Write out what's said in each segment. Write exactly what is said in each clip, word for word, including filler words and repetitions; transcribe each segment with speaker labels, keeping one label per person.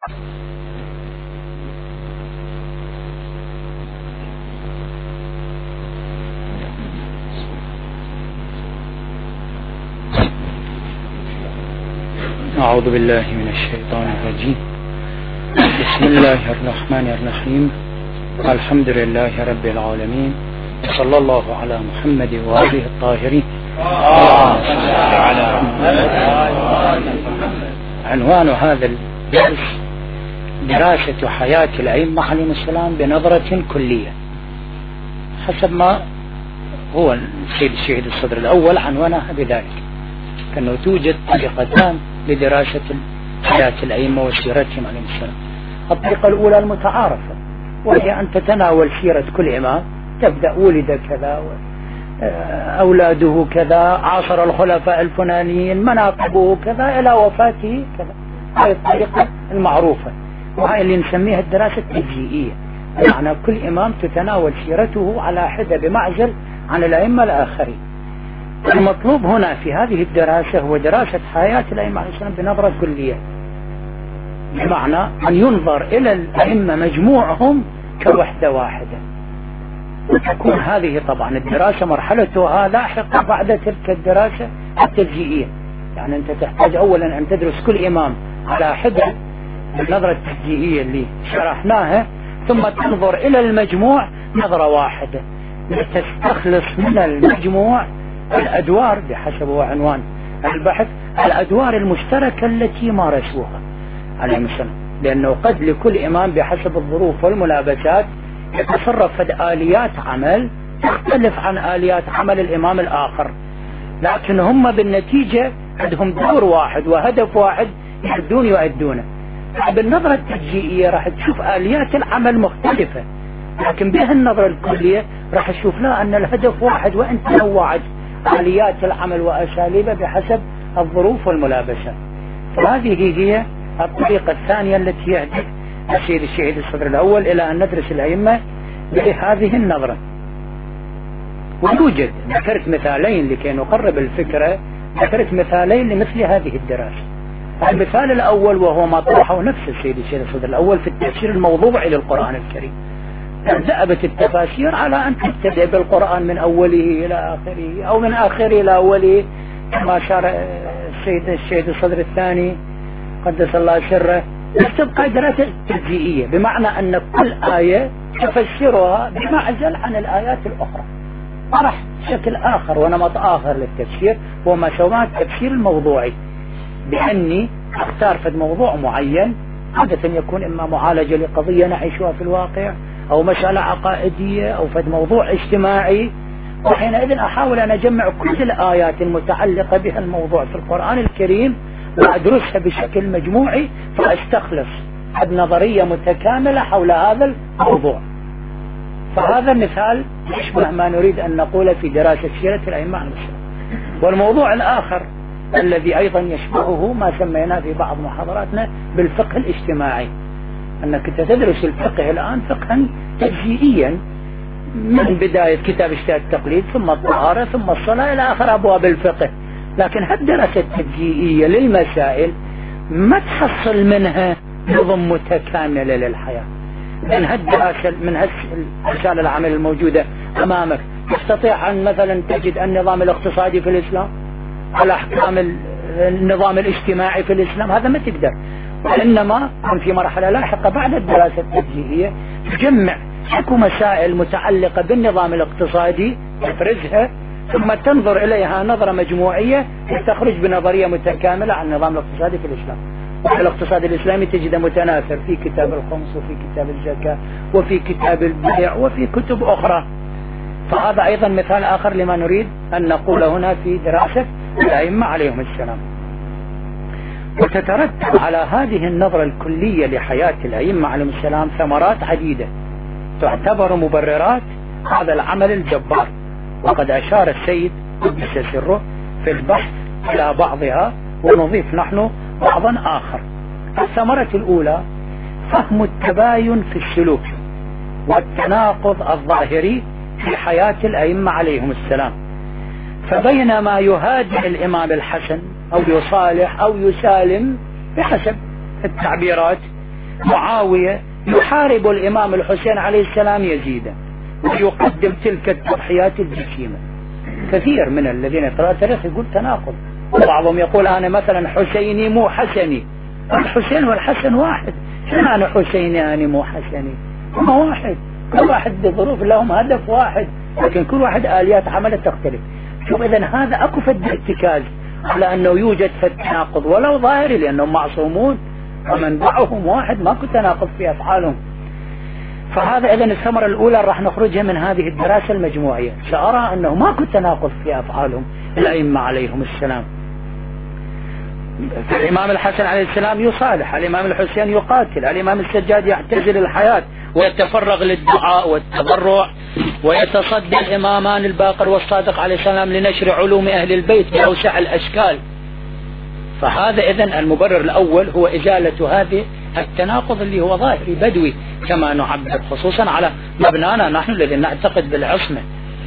Speaker 1: أعوذ بالله من الشيطان الرجيم. بسم الله الرحمن الرحيم. الحمد لله رب العالمين، صلى الله على محمد وآله الطاهرين. عنوان هذا الدرس دراسة حياة الأئمة عليهم السلام بنظرة كلية، حسب ما هو السيد الشهيد الصدر الأول عنوانها بذلك، كأنه توجد طريقتان لدراسة حياة الأئمة وسيرتهم عليهم السلام. الطريقة الأولى المتعارفة، وهي أن تتناول سيرة كل إمام، تبدأ ولد كذا، أولاده كذا، عاصر الخلفاء الفلانيين، مناقبه كذا إلى وفاته كذا. هذه الطريقة المعروفة، وهي اللي نسميها الدراسة التجزئية، يعني كل إمام تتناول سيرته على حدة بمعزل عن الأئمة الآخرين. المطلوب هنا في هذه الدراسة هو دراسة حياة الأئمة عليه السلام بنظرة كلية، بمعنى أن ينظر إلى الأئمة مجموعهم كوحدة واحدة. وتكون هذه طبعا الدراسة مرحلتها لاحقة بعد تلك الدراسة التجزئية، يعني أنت تحتاج أولا أن تدرس كل إمام على حدة بالنظرة التجزئية اللي شرحناها، ثم تنظر إلى المجموع نظرة واحدة لتستخلص من المجموع الأدوار بحسب عنوان البحث، الأدوار المشتركة التي مارسوها عليهم السلام، لأنه قد لكل إمام بحسب الظروف والملابسات يتصرف في آليات عمل تختلف عن آليات عمل الإمام الآخر، لكن هم بالنتيجة عندهم دور واحد وهدف واحد يحدون يؤدونه. بالنظرة التجزئية راح تشوف آليات العمل مختلفة، لكن بها النظرة الكلية راح تشوف لا أن الهدف واحد وإن تنوعت آليات العمل وأساليبه بحسب الظروف والملابسات. فهذه هي الطريقة الثانية التي يهدف السيد الشهيد الصدر الأول إلى أن ندرس الأئمة بهذه النظرة. ويوجد، ذكرت مثالين لكي نقرب الفكرة، ذكرت مثالين لمثل هذه الدراسة. المثال الأول وهو ما طرحه نفس السيد الشهيد الصدر الأول في التفسير الموضوعي للقرآن الكريم. ذهبت التفاسير على أن تبتدئ بالقرآن من أوله إلى آخره أو من آخره إلى أوله، كما شار السيد الشهيد الصدر الثاني قدس الله سره، تبقى دراسة تجزئية، بمعنى أن كل آية تفسرها بمعزل عن الآيات الأخرى. طرح شكل آخر ونمط آخر للتفسير هو ما سماه التفسير الموضوعي، بأني أختار فد موضوع معين، عادة يكون إما معالجة لقضية نعيشها في الواقع، أو مسألة عقائدية، أو فد موضوع اجتماعي، وحينئذ أحاول أن أجمع كل الآيات المتعلقة بها الموضوع في القرآن الكريم وأدرسها بشكل مجموعي، فأستخلص نظرية متكاملة حول هذا الموضوع. فهذا مثال يشبه ما نريد أن نقول في دراسة سيرة الأئمة عليهم السلام. والموضوع الآخر الذي أيضا يشبهه ما سميناه في بعض محاضراتنا بالفقه الاجتماعي، أنك تدرس الفقه الآن فقها تجزئيا من بداية كتاب اجتهاد التقليد ثم الطهارة ثم الصلاة إلى آخر أبواب الفقه. لكن هالدراسة التجزئية للمسائل ما تحصل منها نظم متكاملة للحياة. من هالدراسة من هالرسالة العمل الموجودة أمامك تستطيع أن مثلا تجد النظام الاقتصادي في الإسلام على أحكام النظام الاجتماعي في الإسلام، هذا ما تقدر. وإنما في مرحلة لاحقة بعد الدراسة التجزئية تجمع حكم مسائل متعلقة بالنظام الاقتصادي تفرزها، ثم تنظر إليها نظرة مجموعية لتخرج بنظرية متكاملة عن النظام الاقتصادي في الإسلام. والاقتصاد الإسلامي تجده متناثر في كتاب الخمس وفي كتاب الزكاة وفي كتاب البيع وفي كتب أخرى. فهذا أيضا مثال آخر لما نريد أن نقول هنا في دراسة الأئمة عليهم السلام. وتترتب على هذه النظرة الكلية لحياة الأئمة عليهم السلام ثمرات عديدة تعتبر مبررات هذا العمل الجبار، وقد أشار السيد قدس سره في البحث إلى بعضها، ونضيف نحن بعضا آخر. الثمرة الأولى فهم التباين في السلوك والتناقض الظاهري في حياة الأئمة عليهم السلام. فبينما يهاجم الإمام الحسن أو يصالح أو يسالم بحسب التعبيرات معاوية يحارب الإمام الحسين عليه السلام يزيدا ويقدم تلك التضحيات الجسيمة. كثير من الذين يقرأ تاريخ يقول تناقض، وبعضهم يقول أنا مثلا حسيني مو حسني. الحسين والحسن واحد، شنو أنا حسيني أنا مو حسني؟ هم واحد، كل واحد بظروف لهم هدف واحد، لكن كل واحد آليات عمله تختلف. شوف إذن هذا أكو فد ارتكاز على أنه يوجد فد تناقض ولو ظاهري، لأنهم معصومون ومنبعهم واحد، ماكو تناقض في أفعالهم. فهذا إذن الثمرة الأولى راح نخرجها من هذه الدراسة المجموعية، سأرى أنه ماكو تناقض في أفعالهم الأئمة عليهم السلام. الإمام الحسن عليه السلام يصالح، الإمام الحسين يقاتل، الإمام السجاد يعتزل الحياة ويتفرغ للدعاء والتضرع، ويتصدى الإمامان الباقر والصادق عليه السلام لنشر علوم أهل البيت بأوسع الأشكال. فهذا إذن المبرر الأول هو إزالة هذه التناقض اللي هو ظاهري بدوي كما نعبر، خصوصا على مبنانا نحن الذين نعتقد بالعصمة.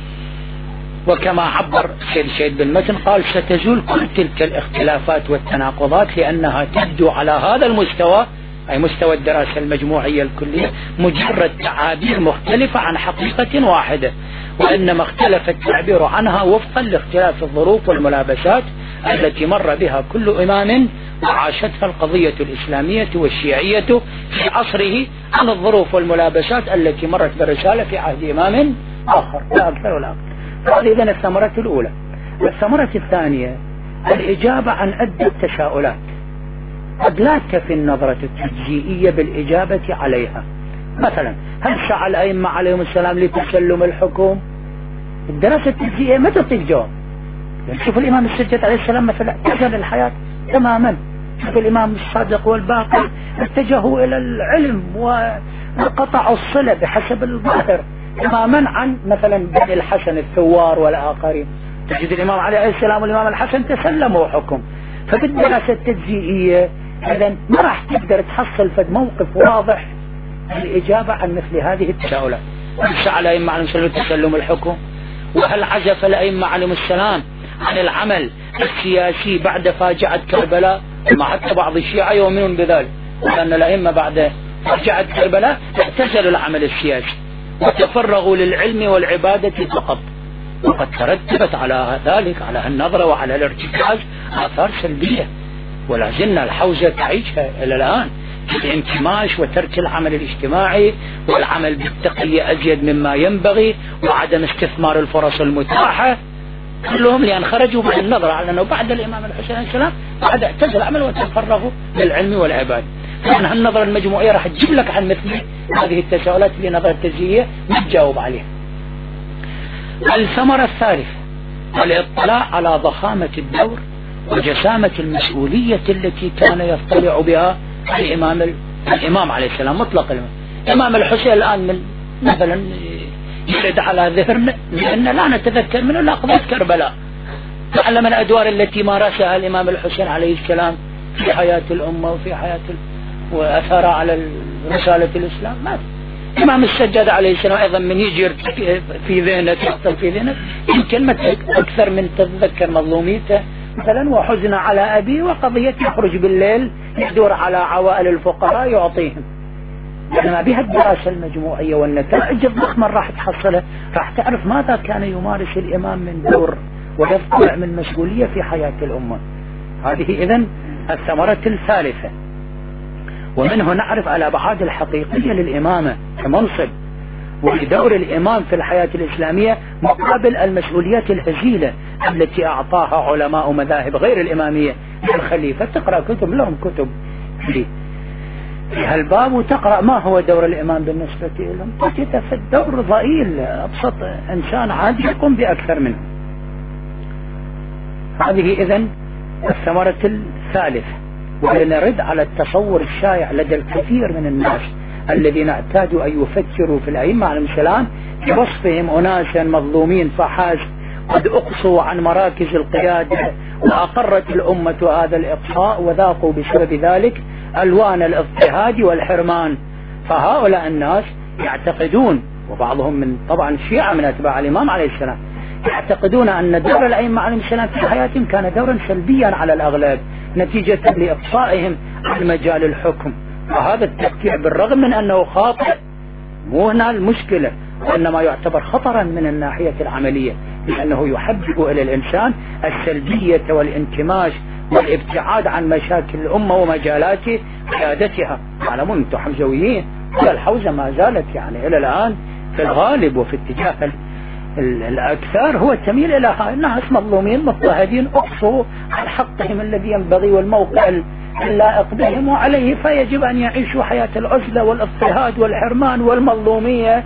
Speaker 1: وكما عبر سيد شهيد بالمتن قال ستزول كل تلك الاختلافات والتناقضات لأنها تبدو على هذا المستوى، أي مستوى الدراسة المجموعية الكلية، مجرد تعابير مختلفة عن حقيقة واحدة، وإنما اختلف التعبير عنها وفقا لاختلاف الظروف والملابسات التي مر بها كل إمام وعاشتها القضية الإسلامية والشيعية في عصره عن الظروف والملابسات التي مرت بالرسالة في عهد إمام آخر، لا أكثر ولا أكثر. هذه إذن الثمرة الأولى. الثمرة الثانية الإجابة عن عدة تساؤلات قد لا تكفي النظرة التجزئية بالإجابة عليها. مثلا هل سعى الأئمة عليهم السلام لتسلم الحكم؟ الدراسة التجزئية ما تعطيك جواب. يعني شوف الإمام السجاد عليه السلام مثلا اعتزل الحياة تماما، شوف الإمام الصادق والباقر اتجهوا إلى العلم وقطعوا الصلة بحسب الظاهر تماما عن مثلا بني الحسن الثوار والآخرين. تجد الإمام عليه السلام والإمام الحسن تسلموا حكم. فبالدراسة التجزئية إذن ما راح تقدر تحصل فد موقف واضح الإجابة عن مثل هذه التساؤلات. هل سعى الأئمة عليهم السلام لتسلم الحكم؟ وهل عزف الأئمة عليهم السلام عن العمل السياسي بعد فاجعة كربلاء؟ ما حتى بعض الشيعة يؤمنون بذلك، لأن الأئمة بعد فاجعة كربلاء اعتزلوا العمل السياسي وتفرغوا للعلم والعبادة فقط. وقد ترتبت على ذلك، على النظرة وعلى الارتكاز، آثار سلبية ولا زلنا الحوزة تعيشها إلى الآن، الانكماش وترك العمل الاجتماعي والعمل بالتقية أزيد مما ينبغي وعدم استثمار الفرص المتاحة، كلهم لأن خرجوا من النظرة على أنه بعد الإمام الحسين عليه السلام بعد اعتزل العمل وتفرغوا للعلم والعبادة. فإن هالنظرة المجموعية راح تجيب لك عن مثل هذه التساؤلات اللي نظرة تجزئية ما تجاوب عليها. الثمرة الثالثة الاطلاع على ضخامة الدور وجسامة المسؤولية التي كان يطلع بها الإمام الإمام عليه السلام مطلق الإمام. الإمام الحسين الآن من مثلا يرد على ذهننا لأن لا نتذكر منه إلا قضية كربلاء، تعلم الأدوار التي مارسها الإمام الحسين عليه السلام في حياة الأمة وفي حياة وأثرها على رسالة الإسلام. ما الإمام السجاد عليه السلام أيضا من يجي في ذهنك يحصل في ذهنك يمكن أكثر من تتذكر مظلوميته مثلا وحزن على أبي وقضية يخرج بالليل يدور على عوائل الفقراء يعطيهم. لأنما بها الدراسة المجموعية والنتائج الضخمة راح تحصلها، راح تعرف ماذا كان يمارس الإمام من دور ويطلع من مسؤولية في حياة الأمة. هذه إذن الثمرة الثالثة. ومنه نعرف الأبعاد الحقيقية للإمامة كمنصب ودور الإمام في الحياة الإسلامية مقابل المسؤوليات الهزيلة التي أعطاها علماء مذاهب غير الإمامية للخليفة. تقرأ كتب لهم كتب في هالباب وتقرأ ما هو دور الإمام بالنسبة لهم، تجد في الدور ضئيل، أبسط إنسان عادي يقوم بأكثر منه. هذه إذن الثمرة الثالثة. ولنرد على التصور الشائع لدى الكثير من الناس الذين اعتادوا أن يفكروا في الأئمة عليهم السلام بوصفهم أناسا مظلومين فحسب قد أقصوا عن مراكز القيادة وأقرت الأمة هذا الإقصاء وذاقوا بسبب ذلك ألوان الاضطهاد والحرمان. فهؤلاء الناس يعتقدون، وبعضهم من طبعا الشيعة من أتباع الإمام عليه السلام، يعتقدون أن دور الأئمة عليهم السلام في حياتهم كان دورا سلبيا على الأغلب نتيجة لإقصائهم عن مجال الحكم وهذا التفكير بالرغم من أنه خاطئ مو هنا المشكلة، وإنما يعتبر خطرا من الناحية العملية، لأنه يحبب إلى الإنسان السلبية والانكماش والابتعاد عن مشاكل الأمة ومجالات قيادتها. تعلمون أنتم حمزويين الحوزة ما زالت يعني إلى الآن في الغالب وفي اتجاه الأكثر هو التميل إلى ناس مظلومين مضطهدين أقصوا عن حقهم الذي ينبغي والموقع اللائق بهم وعليه، فيجب أن يعيشوا حياة العزلة والاضطهاد والحرمان والمظلومية.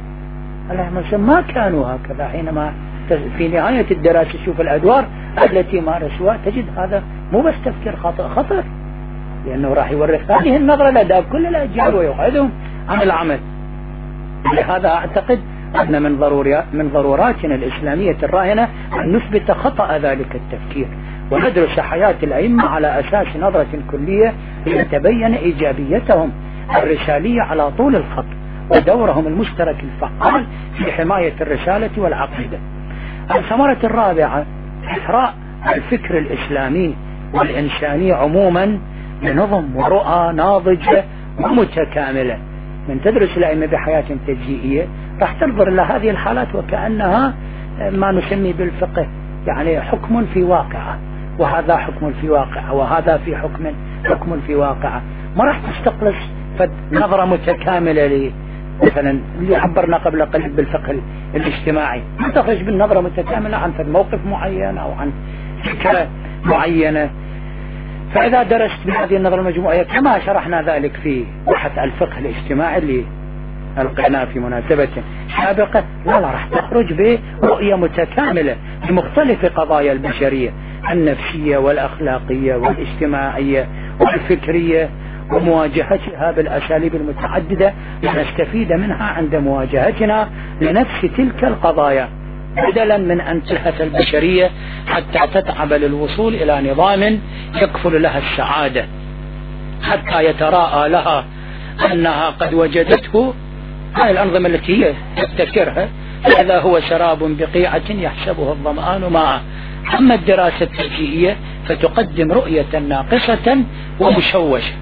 Speaker 1: ما كانوا هكذا. حينما في نهاية الدراسة شوف الأدوار التي مارسوها تجد هذا مو بس تفكير خطأ خطر، لأنه راح يورث هذه النظرة لدى كل الأجيال ويقعدهم عن العمل. لهذا أعتقد أن من ضروريات من ضروراتنا الإسلامية الراهنة أن نثبت خطأ ذلك التفكير وندرس حياة الأئمة على أساس نظرة كلية ليتبين إيجابيتهم الرسالية على طول الخط ودورهم المشترك الفعال في حماية الرسالة والعقيدة. الثمرة الرابعة إثراء الفكر الإسلامي والإنساني عموما بنظم ورؤى ناضجة ومتكاملة. من تدرس الأئمة بحياة تجزئية راح تنظر إلى هذه الحالات وكأنها ما نسمي بالفقه يعني حكم في واقعة، وهذا حكم في واقعة وهذا في حكم حكم في واقعة. ما راح تستقلص نظرة متكاملة لي مثلا اللي عبرنا قبل قليل بالفقه الاجتماعي، ما تخرج بالنظرة متكاملة عن موقف معين أو عن فكرة معينة. فإذا درست بهذه النظرة المجموعية كما شرحنا ذلك في بحث الفقه الاجتماعي اللي ألقيناه في مناسبة سابقة، لا لا راح تخرج برؤية متكاملة لمختلف قضايا البشرية النفسية والأخلاقية والاجتماعية والفكرية، ومواجهتها بالأساليب المتعددة لنستفيد منها عند مواجهتنا لنفس تلك القضايا، بدلا من أن تلهث البشرية حتى تتعب للوصول إلى نظام يكفل لها السعادة، حتى يتراءى لها أنها قد وجدته هاي الأنظمة التي هي تفتكرها، فإذا هو سراب بقيعة يحسبه الظمآن ماء. أما الدراسة التجزئية فتقدم رؤية ناقصة ومشوشة.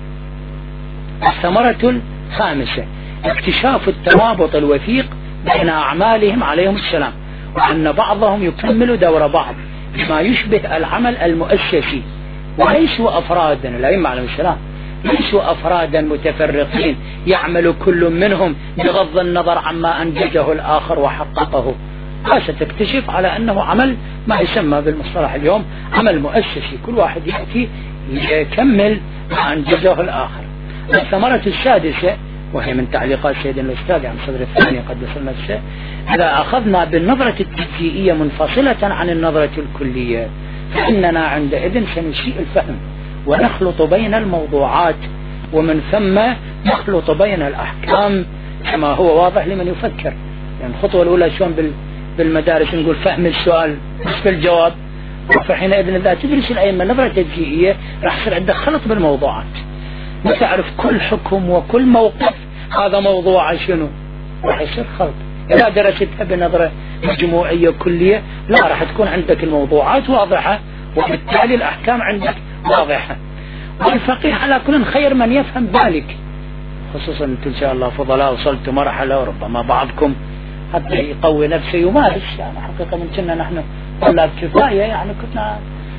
Speaker 1: الثمرة الخامسة اكتشاف الترابط الوثيق بين أعمالهم عليهم السلام، وأن بعضهم يكمل دور بعض بما يشبه العمل المؤسسي، وليسوا أفرادا. الأئمة عليهم السلام ليسوا أفرادا متفرقين يعمل كل منهم بغض النظر عما أنجزه الآخر وحققه. ستكتشف على أنه عمل ما يسمى بالمصطلح اليوم عمل مؤسسي، كل واحد يأتي يكمل ما أنجزه الآخر. الثمرة السادسة وهي من تعليقات سيدنا الأستاذ عن صدر الثاني قد وصلنا السادسة، إذا أخذنا بالنظرة التجزئية منفصلة عن النظرة الكلية فإننا عندئذ سنسيء الفهم ونخلط بين الموضوعات، ومن ثم نخلط بين الأحكام كما هو واضح لمن يفكر. يعني الخطوة الأولى شلون بالمدارس نقول فهم السؤال مش في الجواب، فحينئذ إذا تدرس الأئمة نظرة تجزئية راح يصير عندك خلط بالموضوعات، ما تعرف كل حكم وكل موقف هذا موضوع شنو، راح يصير خلط. إذا درستها بنظرة مجموعية كلية لا راح تكون عندك الموضوعات واضحة وبالتالي الأحكام عندك واضحة. والفقيه على كل خير من يفهم ذلك، خصوصا أنت إن شاء الله فضلاء وصلت مرحلة وربما بعضكم حتى يقوي نفسه يمارس. يعني حقيقة من كنا نحن طلاب كفاية يعني كنا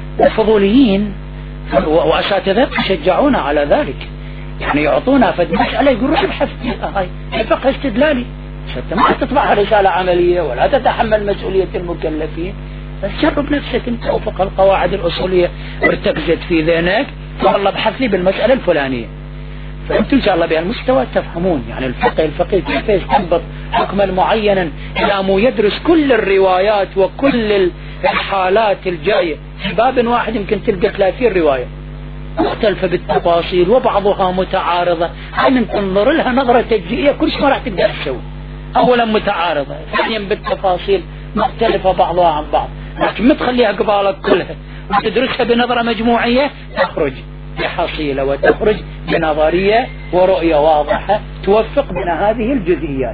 Speaker 1: فضوليين وأساتذة يشجعونا على ذلك، يعني يعطونا فد مسألة يقول روح ابحث فيها، هاي فقه استدلالي حتى ما تطبعها رسالة عملية ولا تتحمل مسؤولية المكلفين، بس جرب نفسك انت وفق القواعد الأصولية ارتكزت في ذهنك والله ابحث لي بالمسألة الفلانية. فأنتم إن شاء الله بهالمستوى تفهمون يعني الفقه الفقيه كيف يستنبط حكما معينا إلى مو يدرس كل الروايات وكل الحالات الجاية في باب واحد يمكن تلقى ثلاثين رواية مختلفة بالتفاصيل وبعضها متعارضة. هاي من تنظر لها نظرة تجزئية كل شيء ما راح تقدر تسوي، أولا متعارضة، ثانيا بالتفاصيل مختلفة بعضها عن بعض، لكن ما تخليها قبالك كلها وتدرسها بنظرة مجموعية تخرج بحصيلة وتخرج بنظرية ورؤية واضحة توفق بين هذه الجزئيات.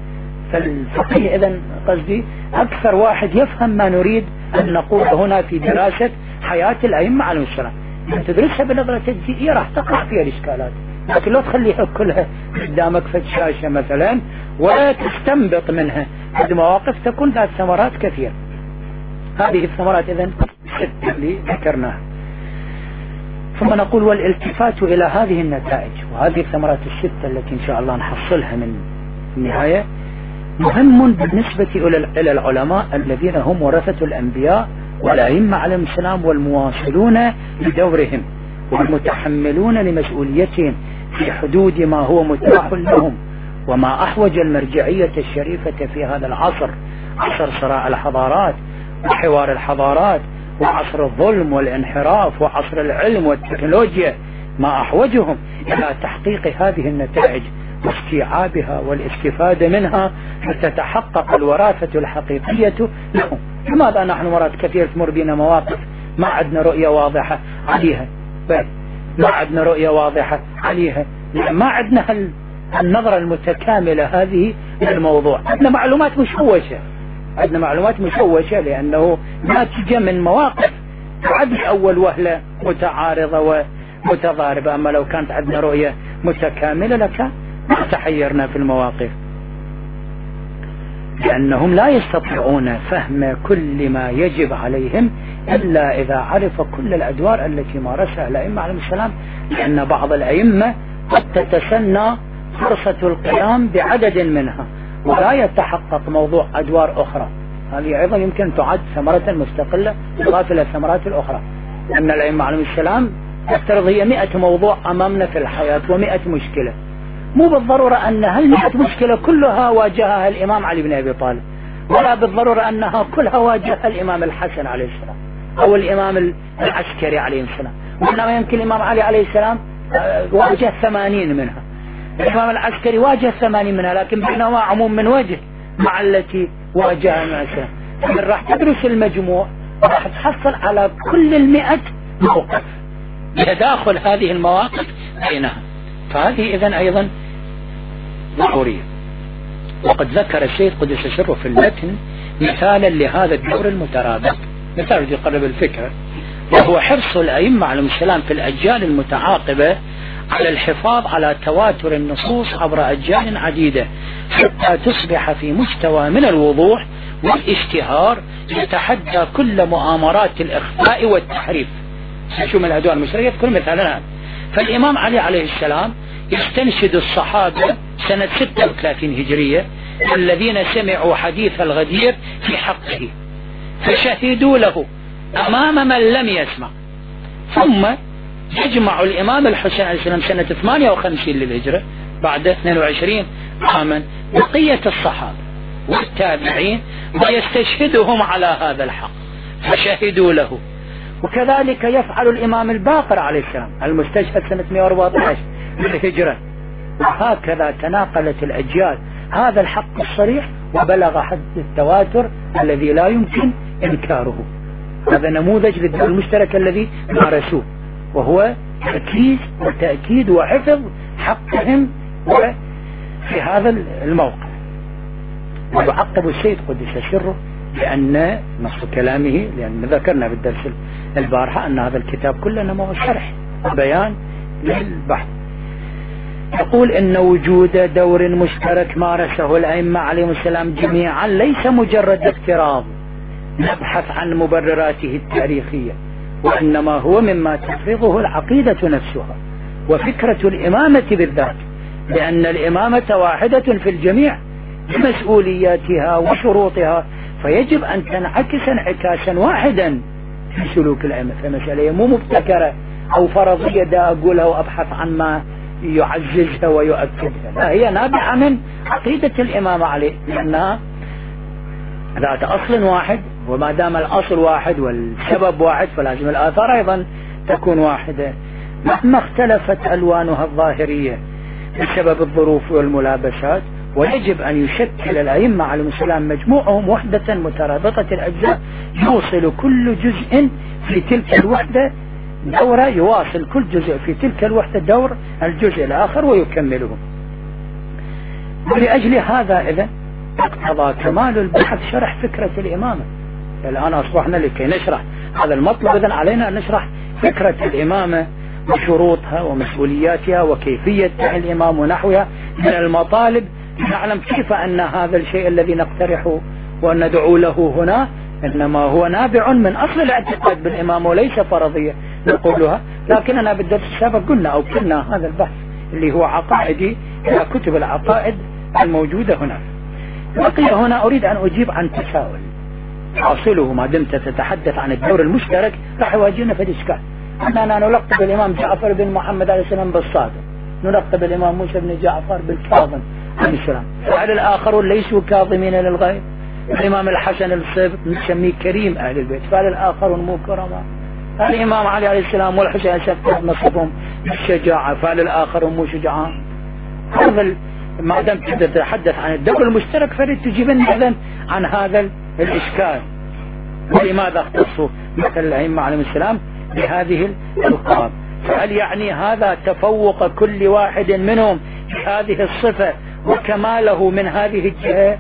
Speaker 1: فالفقيه إذن قصدي أكثر واحد يفهم ما نريد أن نقول هنا في دراسة حياة الأئمة عليهم السلام. من تدرسها بنظرة تجزئية راح تقع فيها الإشكالات، لكن لو تخليها كلها قدامك في الشاشة مثلا ولا تستنبط منها هذه مواقف تكون ذات ثمرات كثيرة. هذه الثمرات إذن ست اللي ذكرناها. ثم نقول والالتفات إلى هذه النتائج وهذه الثمرات الستة التي إن شاء الله نحصلها من النهاية مهم بالنسبة إلى العلماء الذين هم ورثة الأنبياء والأئمة عليهم السلام والمواصلون لدورهم والمتحملون لمسؤوليتهم في حدود ما هو متاح لهم وما أحوج المرجعية الشريفة في هذا العصر، عصر صراع الحضارات وحوار الحضارات وعصر الظلم والانحراف وعصر العلم والتكنولوجيا، ما أحوجهم إلى تحقيق هذه النتائج واستيعابها والاستفادة منها حتى تتحقق الوراثة الحقيقية لهم. لماذا نحن مرات كثير تمر بنا مواقف ما عندنا رؤية واضحة عليها، بل ما عندنا رؤية واضحة عليها لأن ما عندنا النظرة المتكاملة هذه للموضوع. عندنا معلومات مشوشة، عندنا معلومات مشوشة لأنه ناتجة من مواقف تعد أول وهلة متعارضة ومتضاربة. أما لو كانت عندنا رؤية متكاملة لكان ما تحيرنا في المواقف، لأنهم لا يستطيعون فهم كل ما يجب عليهم إلا إذا عرف كل الأدوار التي مارسها الأئمة عليهم السلام، لأن بعض الأئمة قد تتسنى فرصة القيام بعدد منها ولا يتحقق موضوع أدوار أخرى. هذه أيضا يمكن تعد ثمرة مستقلة إضافة إلى الثمرات الأخرى، لأن الأئمة عليهم السلام تفترض هي مئة موضوع أمامنا في الحياة ومئة مشكلة. مو بالضرورة أن هالمئة مشكلة كلها واجهها الإمام علي بن أبي طالب، ولا بالضرورة أنها كلها واجهها الإمام الحسن عليه السلام أو الإمام العسكري عليه السلام، وإنما يمكن الإمام علي عليه السلام واجه ثمانين منها، الإمام العسكري واجه ثمانين منها، لكن بينهما عموم من وجه مع التي واجهها الإمام السلام. فمن راح تدرس المجموع راح تحصل على كل المئة موقف تداخل هذه المواقف بينها. فهذه إذن أيضا ضرورية. وقد ذكر السيد قدس سره في المتن مثالا لهذا الدور المترابط، مثال يقرب الفكرة، وهو حرص الأئمة عليهم السلام في الأجيال المتعاقبة على الحفاظ على تواتر النصوص عبر أجيال عديدة حتى تصبح في مستوى من الوضوح والاشتهار يتحدى كل مؤامرات الإخفاء والتحريف. شو من الأدوار المشتركة كل مثالنا. فالإمام علي عليه السلام يستنشد الصحابة سنة ستة وثلاثين هجرية الذين سمعوا حديث الغدير في حقه فشهدوا له أمام من لم يسمع، ثم يجمع الإمام الحسين عليه السلام سنة ثمانية وخمسين للهجرة بعد اثنين وعشرين عاما بقية الصحابة والتابعين ويستشهدهم على هذا الحق فشهدوا له. وكذلك يفعل الإمام الباقر عليه السلام المستشهد سنة مئة وأربعة عشر للهجرة. وهكذا تناقلت الأجيال هذا الحق الصريح وبلغ حد التواتر الذي لا يمكن إنكاره. هذا نموذج للدور المشترك الذي مارسوه، وهو تركيز وتأكيد وحفظ حقهم في هذا الموقع. ويعقب السيد قدس سره بأن نص كلامه، لأن ذكرنا بالدرس البارحة أن هذا الكتاب كله نما شرح وبيان للبحث. يقول إن وجود دور مشترك مارسه الأئمة عليهم السلام جميعا ليس مجرد افتراض نبحث عن مبرراته التاريخية، وإنما هو مما تفرضه العقيدة نفسها وفكرة الإمامة بالذات، لأن الإمامة واحدة في الجميع بمسؤولياتها وشروطها، فيجب أن تنعكس انعكاسا واحدا في سلوك الأئمة. فمسألة مو مبتكرة أو فرضية دا أقولها وأبحث عن ما يعززها ويؤكدها، لا، هي نابعة من عقيدة الإمامة عليه، لأنها ذات أصل واحد، وما دام الأصل واحد والسبب واحد فلازم الآثار أيضا تكون واحدة مهما اختلفت ألوانها الظاهرية بسبب الظروف والملابسات. ويجب أن يشكل الأئمة عليهم السلام مجموعهم وحدة مترابطة الأجزاء يوصل كل جزء في تلك الوحدة دورة، يواصل كل جزء في تلك الوحدة دور الجزء الآخر ويكمله. ولأجل هذا إذن اقتضى كمال البحث شرح فكرة الإمامة. الآن أصبحنا لكي نشرح هذا المطلب إذن علينا أن نشرح فكرة الإمامة وشروطها ومسؤولياتها وكيفية الإمام ونحوها من المطالب، نعلم كيف أن هذا الشيء الذي نقترحه وندعو له هنا إنما هو نابع من أصل الاعتقاد بالإمام وليس فرضية نقولها. لكننا بالدرس السابق قلنا أو كنا هذا البحث اللي هو عقائدي إلى كتب العقائد الموجودة هنا. بقي هنا أريد أن أجيب عن تساؤل حاصله ما دمت تتحدث عن الدور المشترك راح يواجهنا في الإشكال أننا نلقب الإمام جعفر بن محمد عليه السلام بالصادق، نلقب الإمام موسى بن جعفر بالكاظم عليه السلام، فهل الآخرون ليسوا كاظمين للغيظ؟ الإمام الحسن الصبت نسميه كريم أهل البيت، فهل الآخرون مو كرماء؟ الإمام علي عليه السلام والحسين الصبت نصفهم بالشجاعة، فهل الآخرون مو شجعان؟ هذا ما دام تتحدث عن الدور المشترك فريد تجيبنا إذن عن هذا الإشكال، ولماذا اختصوا مثل الأئمة عليهم السلام بهذه الألقاب؟ فهل يعني هذا تفوق كل واحد منهم بهذه الصفة وكماله من هذه الجهة؟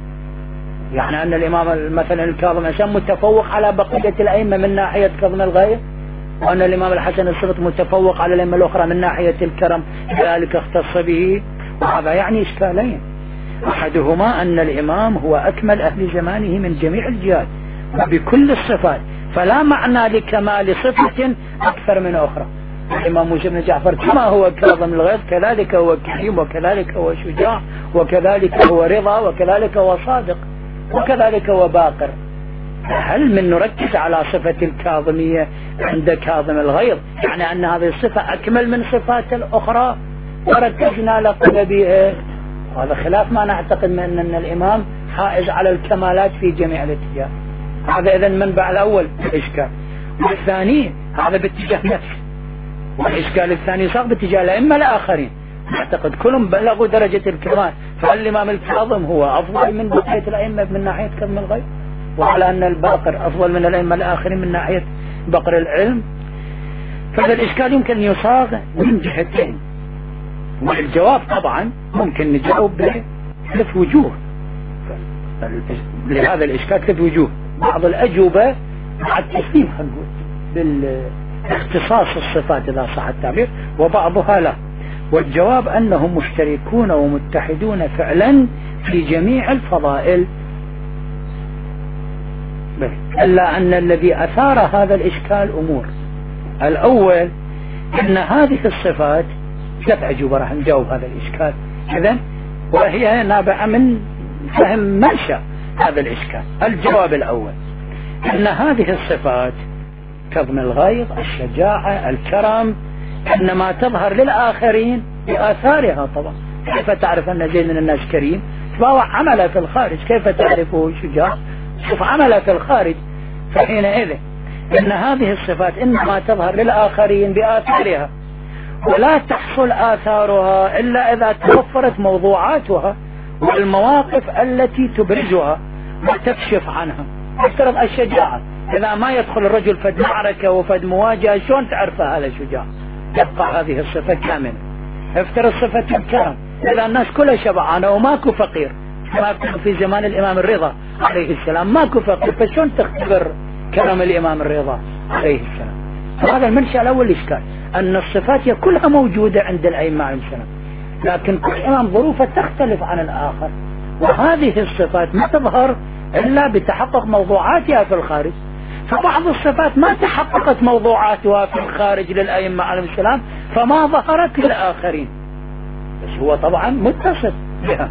Speaker 1: يعني أن الإمام مثلا الكاظم الإنسان متفوق على بقية الأئمة من ناحية كظم الغيظ، وأن الإمام الحسن الصبت متفوق على الأئمة الأخرى من ناحية الكرم ذلك اختص به؟ وهذا يعني إشكالين، أحدهما أن الإمام هو أكمل أهل زمانه من جميع الجهات وبكل الصفات، فلا معنى لكمال صفة أكثر من أخرى. الإمام موسى بن جعفر كما هو كاظم الغيظ كذلك هو كريم وكذلك هو شجاع وكذلك هو رضا وكذلك هو صادق وكذلك هو باقر. هل من نركز على صفة الكاظمية عند كاظم الغيظ يعني أن هذه الصفة أكمل من صفات الأخرى وركزنا لقب بها؟ هذا خلاف ما نعتقد من أن الإمام حائز على الكمالات في جميع الاتجاه. هذا إذن منبع الأول الإشكال، والثاني هذا باتجاه نفس، والإشكال الثاني صار باتجاه الأئمة الآخرين نعتقد كلهم بلغوا درجة الكمال، فهل الإمام الكاظم هو أفضل من بقية الأئمة من ناحية كظم الغيظ، وعلى أن الباقر أفضل من الأئمة الآخرين من ناحية بقر العلم؟ فهذا الإشكال يمكن يصاغ من جهتين، والجواب طبعا ممكن نجاوب بثلاث وجوه لهذا الإشكال، ثلاث وجوه. بعض الأجوبة مع التسليم هنقول باختصاص الصفات إذا صح التعبير، وبعضها لا. والجواب أنهم مشتركون ومتحدون فعلا في جميع الفضائل، إلا أن الذي أثار هذا الإشكال أمور. الأول أن هذه الصفات ثلاث أجوبة راح نجاوب هذا الإشكال إذن، وهي نابعة من فهم منشأ هذا الإشكال. الجواب الأول أن هذه الصفات كظم الغيظ الشجاعة الكرم إنما تظهر للآخرين بآثارها. طبعا كيف تعرف أن زيد من الناس كريم؟ فهو عمل في الخارج، كيف تعرفه شجاع؟ شوف عمل في الخارج. فحينئذ إن هذه الصفات إنما تظهر للآخرين بآثارها، ولا تحصل آثارها إلا إذا توفرت موضوعاتها والمواقف التي تبرزها وتكشف عنها. افترض الشجاعة، إذا ما يدخل الرجل فد معركة وفد مواجهة شلون تعرفها هذا شجاع؟ تبقى هذه الصفة كاملة. افترض صفة الكرم، إذا الناس كلها شبعانة وماكو فقير، ما كان في زمان الإمام الرضا عليه السلام ماكو فقير، فشلون تختبر كرم الإمام الرضا عليه السلام؟ هذا المنشأ الأول الإشكال، أن الصفات هي كلها موجودة عند الأئمة عليهم السلام، لكن كل إمام ظروفه تختلف عن الآخر، وهذه الصفات ما تظهر إلا بتحقق موضوعاتها في الخارج. فبعض الصفات ما تحققت موضوعاتها في الخارج للأئمة عليهم السلام فما ظهرت للآخرين، بس هو طبعا متصف بها.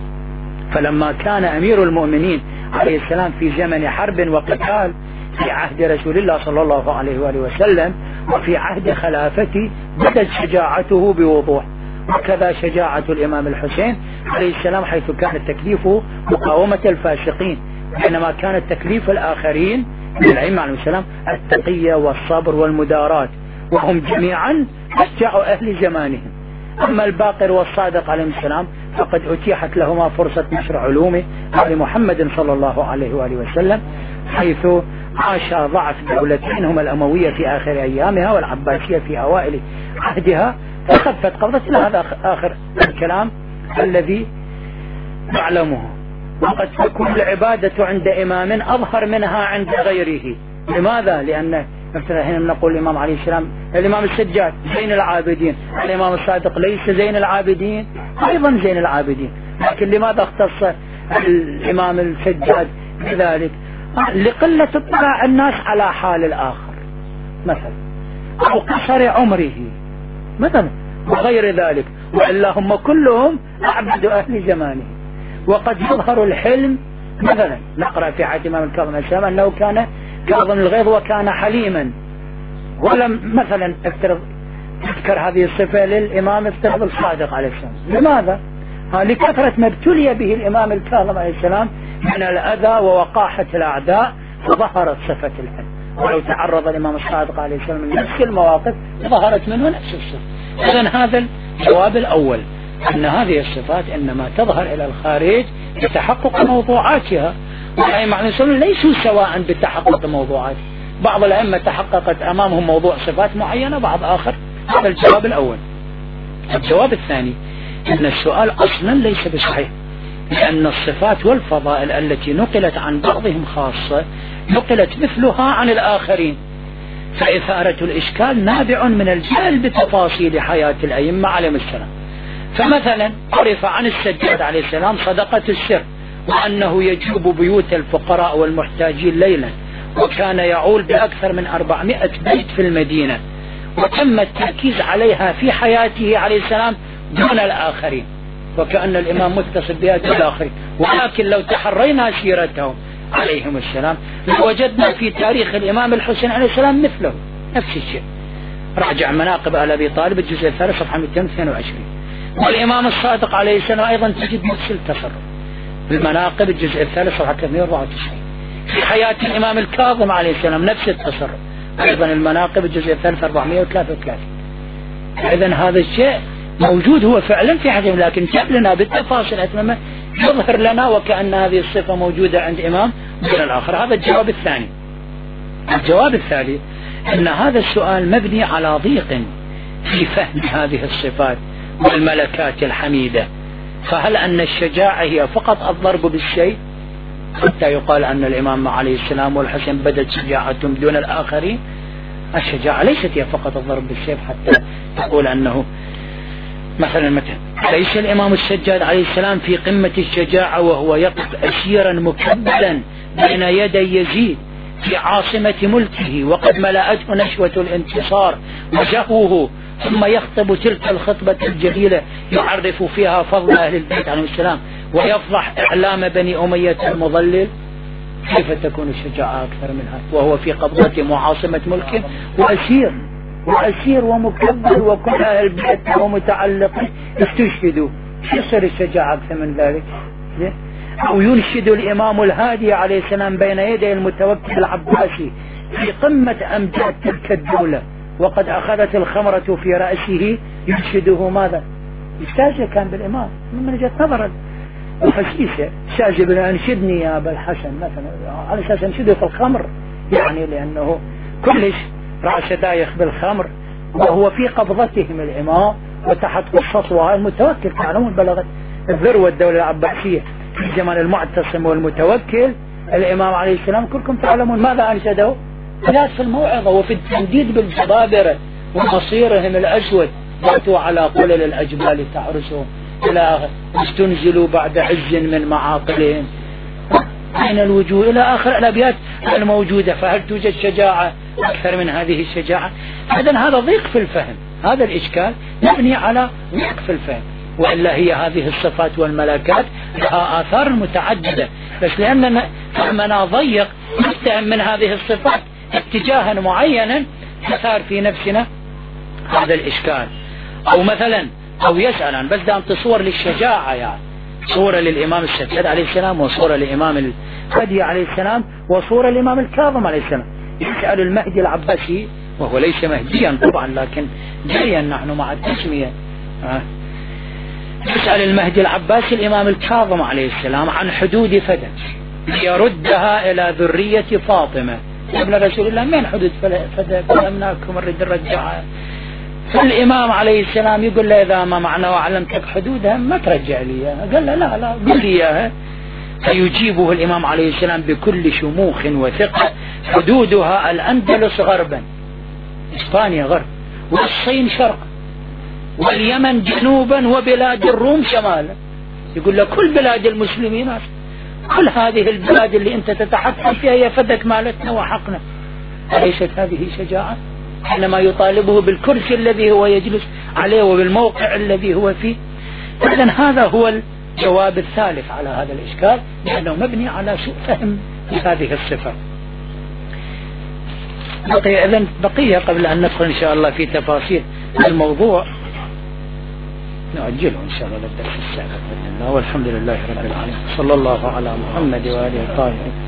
Speaker 1: فلما كان أمير المؤمنين عليه السلام في زمن حرب وقتال في عهد رسول الله صلى الله عليه وآله وسلم وفي عهد خلافته بدت شجاعته بوضوح، وكذا شجاعة الإمام الحسين عليه السلام حيث كان التكليف مقاومة الفاسقين، بينما كان التكليف الآخرين من الأئمة عليه السلام التقية والصبر والمدارات، وهم جميعا أشجع أهل زمانهم. أما الباقر والصادق عليه السلام فقد أتيحت لهما فرصة نشر علومه على محمد صلى الله عليه وآله وسلم، حيث عاش ضعف دولتين هما الأموية في آخر أيامها والعباسية في أوائل عهدها، فخفت قبضة. إلى هذا آخر الكلام الذي نعلمه. وقد تكون العبادة عند إمام أظهر منها عند غيره. لماذا؟ لأن مثلا حين نقول الإمام عليه السلام الإمام السجاد زين العابدين، الإمام الصادق ليس زين العابدين، أيضا زين العابدين، لكن لماذا اختص الإمام السجاد بذلك؟ لقلة اطلاع الناس على حال الآخر مثلا، أو قصر عمره مثلا وغير ذلك، وإلا هم كلهم أعبد أهل زمانه. وقد يظهر الحلم مثلا، نقرأ في حديث الإمام الكاظم عليه السلام أنه كان كاظم الغيظ وكان حليما، ولم مثلا افترض تذكر هذه الصفة للإمام افترض الصادق عليه السلام. لماذا؟ لكثرة ما ابتلي به الإمام الكاظم عليه السلام من الأذى ووقاحة الأعداء، فظهرت صفة الحلم. ولو تعرض الإمام الصادق عليه السلام من نفس المواقف ظهرت منه نفس الصفة. إذن هذا الجواب الأول، أن هذه الصفات إنما تظهر إلى الخارج بتحقق موضوعاتها، والأئمة عليهم السلام ليسوا سواء بتحقق موضوعات، بعض الأئمة تحققت أمامهم موضوع صفات معينة، بعض آخر. هذا الجواب الأول. الجواب الثاني أن السؤال أصلا ليس بصحيح، لأن الصفات والفضائل التي نقلت عن بعضهم خاصة نقلت مثلها عن الآخرين، فإثارة الإشكال نابع من الجهل بتفاصيل حياة الأئمة عليهم السلام. فمثلا عرف عن السجاد عليه السلام صدقة السر، وأنه يجوب بيوت الفقراء والمحتاجين ليلا، وكان يعول بأكثر من أربعمائة بيت في المدينة، وتم التركيز عليها في حياته عليه السلام دون الآخرين، وكأن الإمام متصل بها دون الآخرين. ولكن لو تحرينا سيرتهم عليهم السلام لوجدنا في تاريخ الإمام الحسين عليه السلام مثله نفس الشيء. راجع مناقب آل أبي طالب الجزء الثالث صفحة مئتين واثنين وعشرين. والإمام الصادق عليه السلام أيضا تجد نفس التصرف بالمناقب الجزء الثالث صفحة ثلاثمائة وأربعة وتسعين. في حياة الإمام الكاظم عليه السلام نفس التصرف، أيضا المناقب الجزء الثالث أربعمائة وثلاثة وثلاثين. إذن هذا الشيء موجود هو فعلا في حياتهم، لكن جاب لنا بالتفاصيل أتمنى يظهر لنا وكأن هذه الصفة موجودة عند إمام دون الآخر. هذا الجواب الثاني. الجواب الثالث أن هذا السؤال مبني على ضيق في فهم هذه الصفات والملكات الحميدة. فهل أن الشجاعة هي فقط الضرب بالسيف حتى يقال أن الإمام عليه السلام والحسن بدت شجاعتهم دون الآخرين؟ الشجاعة ليست هي فقط الضرب بالسيف حتى تقول أنه مثلا متى ليس الإمام السجاد عليه السلام في قمة الشجاعة وهو يقف أسيرا مكبلا بين يدي يزيد في عاصمة ملكه وقد ملأته نشوة الانتصار وجهوه، ثم يخطب تلك الخطبة الجليلة يعرف فيها فضل أهل البيت عليهم السلام ويفضح إعلام بني أمية المضلل؟ كيف تكون الشجاعة أكثر من هذا وهو في قبضته معاصمة ملكه وأسير وأسير ومكبل وكل أهل البيت ومتعلقين استشهدوا؟ يصير الشجاعة أكثر من ذلك؟ أو ينشد الإمام الهادي عليه السلام بين يدي المتوكل العباسي في قمة أمجاد تلك الدولة وقد أخذت الخمرة في رأسه ينشده ماذا؟ يستاجه كان بالإمام من وجهة نظر الخسيسة، استاجه بنا أنشدني يا أبا الحسن مثلا على أساس أنشده في الخمر، يعني لأنه كلش رأسه دايخ بالخمر وهو في قبضتهم الإمام وتحت قصتها المتوكل. تعلمون بلغت الذروة الدولة العباسية في زمن المعتصم والمتوكل الإمام عليه السلام، كلكم تعلمون ماذا أنشده؟ ثلاث في الموعظة وفي التنديد بالجبابرة ومصيرهم الأسود باتوا على قلل الأجبال تعرسهم إلى استنزلوا بعد عز من معاقلهم أين الوجوه إلى آخر الأبيات الموجودة. فهل توجد شجاعة أكثر من هذه الشجاعة؟ إذن هذا ضيق في الفهم، هذا الإشكال يبني على ضيق في الفهم، وإلا هي هذه الصفات والملكات لها آثار متعددة، بس لأننا فهمنا ضيق نفتهم من هذه الصفات اتجاها معينا تثار في نفسنا هذا الإشكال. أو مثلا أو يسأل بس دام تصور للشجاعة، يعني صورة للإمام السجاد عليه السلام وصورة للإمام الهادي عليه السلام وصورة للإمام الكاظم عليه السلام. يسأل المهدي العباسي وهو ليس مهديا طبعا لكن جريا نحن مع التسمية، أه يسأل المهدي العباسي الإمام الكاظم عليه السلام عن حدود فدى ليردها إلى ذرية فاطمة ابن رسول الله. من حدود فدى؟ فلمناكم الرد الرجعة. فالإمام عليه السلام يقول له إذا ما معنى وعلمتك حدودها ما ترجع لي، قال له لا لا قل لي إياها. فيجيبه الإمام عليه السلام بكل شموخ وثقة. حدودها الأندلس غربا، إسبانيا غرب، والصين شرقا، واليمن جنوبا، وبلاد الروم شمالا. يقول لك كل بلاد المسلمين، كل هذه البلاد اللي أنت تتحكم فيها هي فدك مالتنا وحقنا. أليست هذه شجاعة؟ حينما يطالبه بالكرسي الذي هو يجلس عليه وبالموقع الذي هو فيه. إذن هذا هو الجواب الثالث على هذا الإشكال، لأنه مبني على سوء فهم لهذه الصفة. بقي إذن بقية قبل أن ندخل إن شاء الله في تفاصيل الموضوع، نؤجله إن شاء الله للدرس السابق بإذن الله. والحمد لله رب العالمين، صلى الله على محمد وآله الطاهرين.